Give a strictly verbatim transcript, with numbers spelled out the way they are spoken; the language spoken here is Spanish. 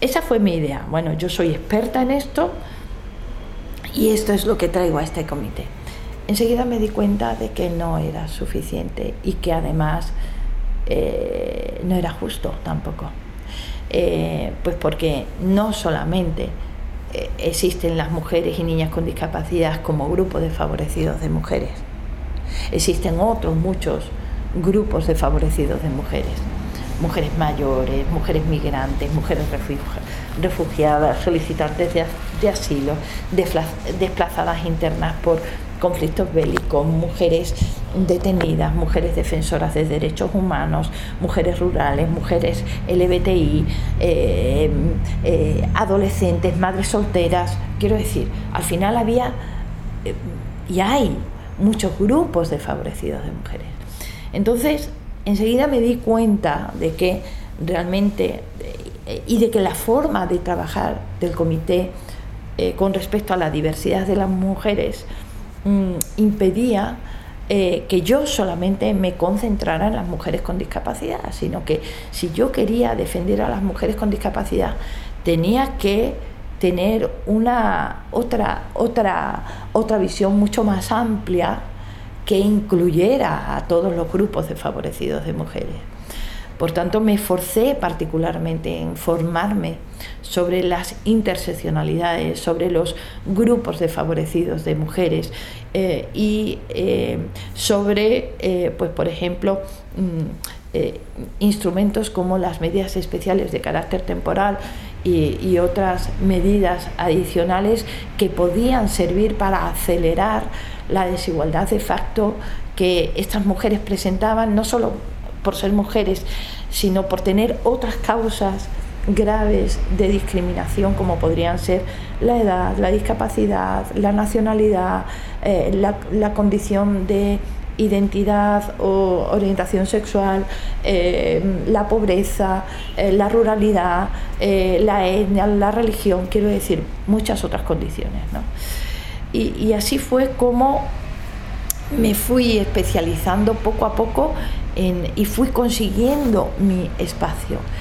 esa fue mi idea. Bueno, yo soy experta en esto y esto es lo que traigo a este comité. Enseguida me di cuenta de que no era suficiente y que además eh, no era justo tampoco. Eh, pues porque no solamente eh, existen las mujeres y niñas con discapacidad como grupos desfavorecidos de mujeres, existen otros muchos grupos desfavorecidos de mujeres, mujeres mayores, mujeres migrantes, mujeres refugiadas, solicitantes de, de asilo, desplazadas internas por conflictos bélicos, mujeres detenidas, mujeres defensoras de derechos humanos, mujeres rurales, mujeres L G B T I, eh, eh, adolescentes, madres solteras. Quiero decir, al final había eh, y hay muchos grupos desfavorecidos de mujeres. Entonces, enseguida me di cuenta de que realmente eh, y de que la forma de trabajar del comité eh, con respecto a la diversidad de las mujeres mmm, impedía eh, que yo solamente me concentrara en las mujeres con discapacidad, sino que si yo quería defender a las mujeres con discapacidad tenía que tener una otra otra otra visión mucho más amplia que incluyera a todos los grupos desfavorecidos de mujeres. Por tanto, me esforcé particularmente en formarme sobre las interseccionalidades, sobre los grupos desfavorecidos de mujeres eh, y eh, sobre, eh, pues, por ejemplo, mm, eh, instrumentos como las medidas especiales de carácter temporal y, y otras medidas adicionales que podían servir para acelerar la desigualdad de facto que estas mujeres presentaban, no solo por ser mujeres, sino por tener otras causas graves de discriminación como podrían ser la edad, la discapacidad, la nacionalidad, eh, la, la condición de identidad o orientación sexual, eh, la pobreza, eh, la ruralidad, eh, la etnia, la religión, quiero decir, muchas otras condiciones, ¿no? Y, y así fue como me fui especializando poco a poco en, y fui consiguiendo mi espacio.